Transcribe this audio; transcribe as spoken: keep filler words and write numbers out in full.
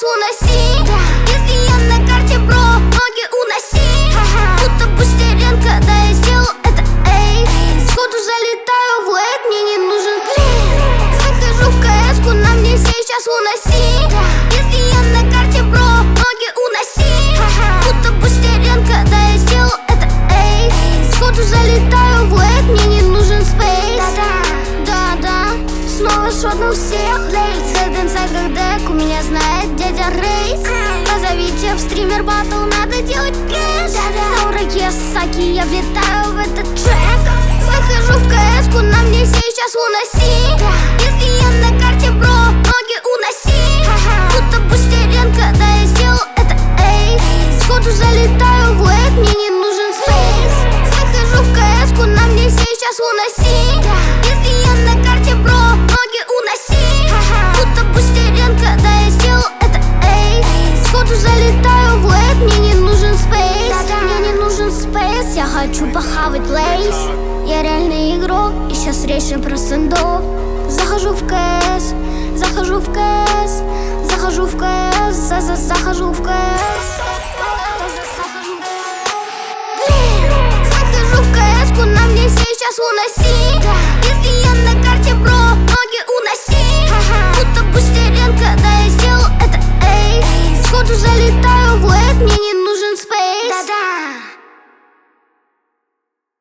сейчас уноси. Если я на карте, бро, ноги уноси. Будто Бустеренко, да я сделал это, эй. Сходу залетаю в лейк, мне не нужен клин. Захожу в кс-ку, на мне сейчас уноси. Если я на карте, бро, ноги уноси. Будто Бустеренко, да я сделал это, эй. Сходу залетаю в лейк, мне не нужен спейс. Да-да, снова шотнул всех. Дэд инсайд как дэк, у меня знает дядя Рейс. Позовите в стример батл, надо делать кэш. Саура Киясаки, я влетаю в этот трек. Захожу в кс-ку, на мне сейчас уноси. Если я на карте, бро, ноги уноси. Будто Бустеренко, да я сделал это, эй. Сходу залетаю в лейк, мне не нужен спейс. Захожу в кс-ку, на мне сейчас уноси. Если я на карте, бро, ноги уноси. Будто Бустеренко, да я сделал это, эй. Сходу залетаю в лейк, мне не нужен спейс. Мне не нужен спейс, я хочу похавать лейс. Я реальный игрок, и сейчас речь не про стендов. Захожу в кс, захожу в кс, захожу в кс, за за захожу в кс. Захожу в кс-ку, на мне сейчас уноси.